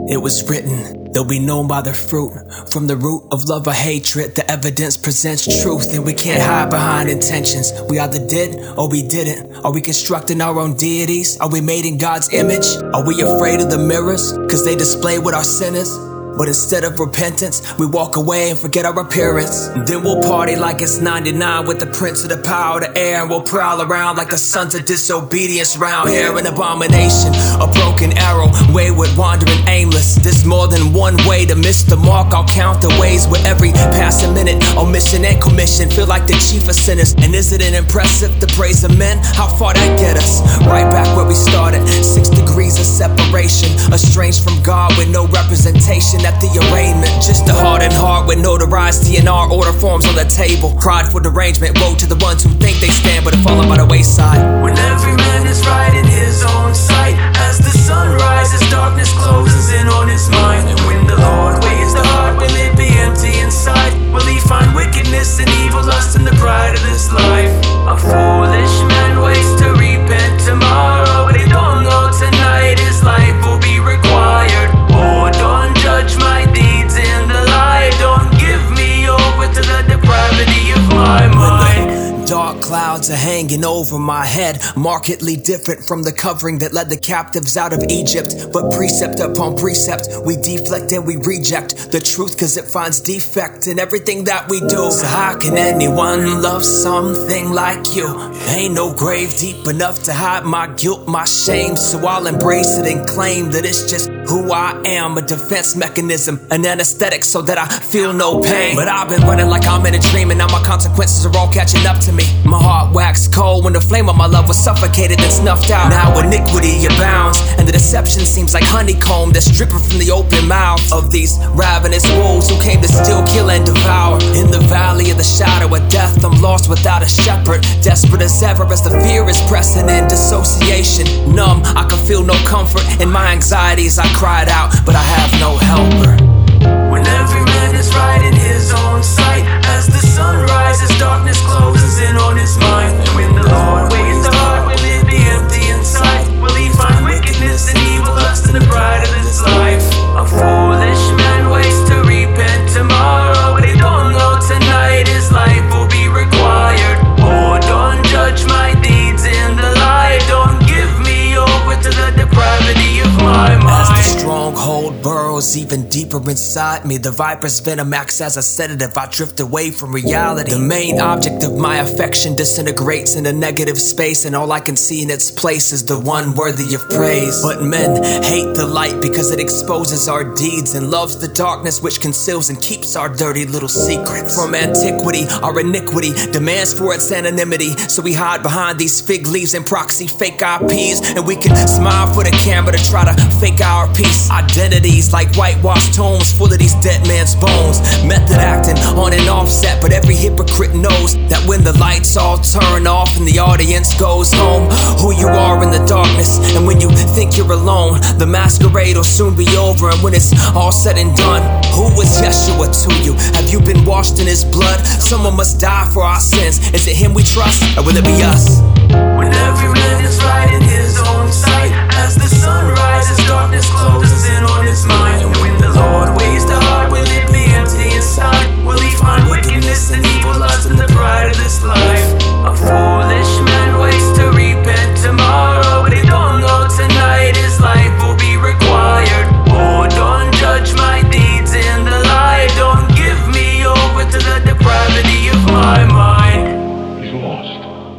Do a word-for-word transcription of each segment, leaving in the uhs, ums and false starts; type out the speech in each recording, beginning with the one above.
It was written, they'll be known by their fruit. From the root of love or hatred, the evidence presents truth, and we can't hide behind intentions. We either did or we didn't. Are we constructing our own deities? Are we made in God's image? Are we afraid of the mirrors, cause they display what our sin is? But instead of repentance, we walk away and forget our appearance. And then we'll party like it's ninety-nine with the prince of the power of the air, and we'll prowl around like the sons of disobedience round here. An abomination, a broken arrow, wayward, wandering, aimless. There's more than one way to miss the mark. I'll count the ways where every passing minute, omission and commission feel like the chief of sinners. And is it an impressive the praise of men? How far that get us? Right back where we started, six degrees of separation, estranged from God with no representation at the arraignment. Just a hardened heart with notoriety in our order forms on the table. Prideful derangement, woe to the ones who think they stand but are falling by the wayside. When every man is right in his own sight, as the sun rises, darkness closes in on his mind. And when the Lord weighs the heart, will it be empty inside? Will he find wickedness and evil, lust in the pride of this life? A foolish man waits to repent tomorrow, but he don't know tonight his life will be required. Oh, don't judge my deeds in the light. Don't give me over to the depravity of my mind. Dark clouds are hanging over my head, markedly different from the covering that led the captives out of Egypt. But precept upon precept, we deflect and we reject the truth cause it finds defect in everything that we do. So how can anyone love something like you? Ain't no grave deep enough to hide my guilt, my shame. So I'll embrace it and claim that it's just who I am, a defense mechanism, an anesthetic so that I feel no pain. But I've been running like I'm in a dream, and now my consequences are all catching up to me. My heart waxed cold when the flame of my love was suffocated and snuffed out. Now iniquity abounds, and the deception seems like honeycomb that's dripping from the open mouth of these ravenous wolves who came to steal, kill, and devour. In the valley of the shadow of death, I'm lost without a shepherd, desperate as ever as the fear is pressing in. Dissociation, numb, I can feel no comfort in my anxieties. I cried out, but I have no helper. When every man is right in his own sight, as the sun rises, darkness closes in on his mind. And when the Lord weighs the heart, will it be empty inside? Will he find wickedness and evil, lust in the pride of his life? A foolish man waits to repent tomorrow, but he don't know tonight his life will be required. Oh, don't judge my deeds in the light. Don't give me over to the depravity of my mind. Stronghold burrows even deeper inside me. The viper's venom acts as a sedative. I drift away from reality. The main object of my affection disintegrates in a negative space, and all I can see in its place is the one worthy of praise. But men hate the light because it exposes our deeds, and loves the darkness which conceals and keeps our dirty little secrets. From antiquity, our iniquity demands for its anonymity, so we hide behind these fig leaves and proxy fake I Ps, and we can smile for the camera to try to fake our peace. Identities like whitewashed tombs full of these dead man's bones. Method acting on an offset, but every hypocrite knows that when the lights all turn off and the audience goes home, who you are in the darkness. And when you think you're alone, the masquerade will soon be over. And when it's all said and done, who was Yeshua to you? Have you been washed in his blood? Someone must die for our sins. Is it him we trust, or will it be us? When every man is right in his own sight, as the sun rises, darkness closes in on his mind. And when the Lord weighs the heart, will it be empty inside? Will he find wickedness and evil, lust in the pride of this life? A foolish man waits to repent tomorrow, but he don't know tonight his life will be required. Oh, don't judge my deeds in the light. Don't give me over to the depravity of my mind. He's lost.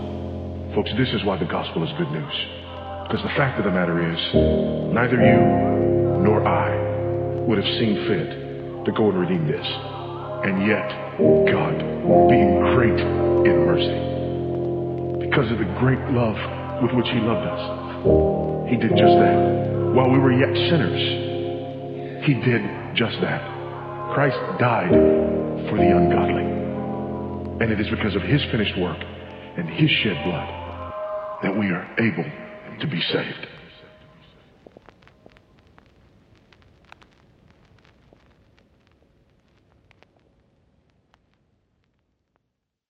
Folks, this is why the gospel is good news. Because the fact of the matter is, neither you nor I would have seen fit to go and redeem this. And yet, God, being great in mercy, because of the great love with which he loved us, he did just that. While we were yet sinners, he did just that. Christ died for the ungodly. And it is because of his finished work and his shed blood that we are able to be saved.